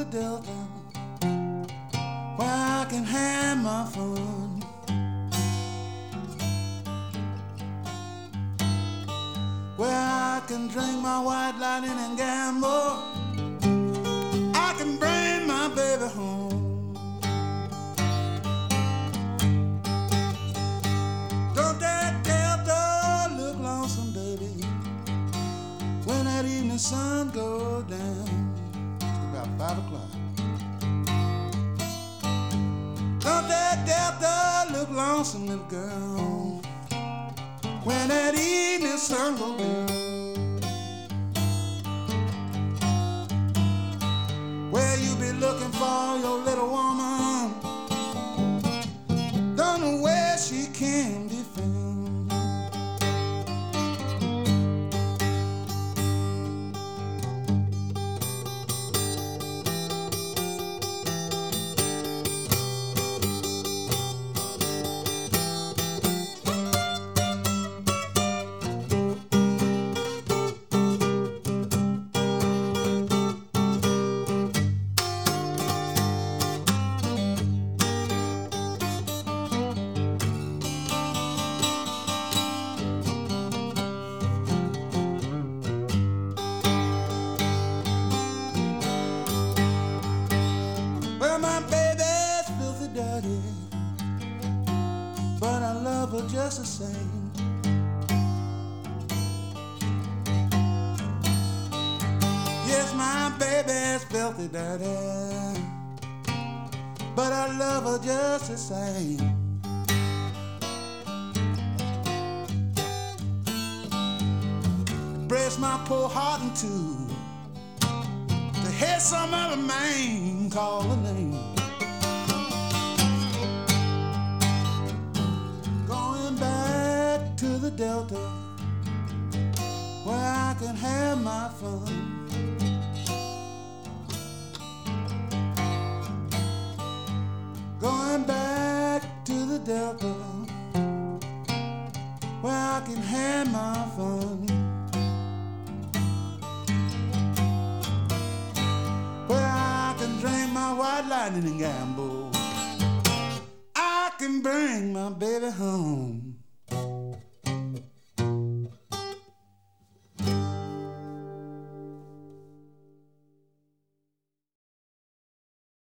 Delta, where I can have my fun. Where I can drink my white lightning and gamble. I can bring my baby home. Don't that Delta look lonesome, baby, when that evening sun goes down? It's about 5 o'clock. Don't that Delta look lonesome, little girl, when that evening sun goes down? Where you be looking for your little woman, don't know where she can be found. But I love her just the same. Yes, my baby's filthy dirty, but I love her just the same. Breaks my poor heart in two to hear some other man call her name. To the Delta, where I can have my fun. Going back to the Delta, where I can have my fun. Where I can drink my white lightning and gamble. I can bring my baby home.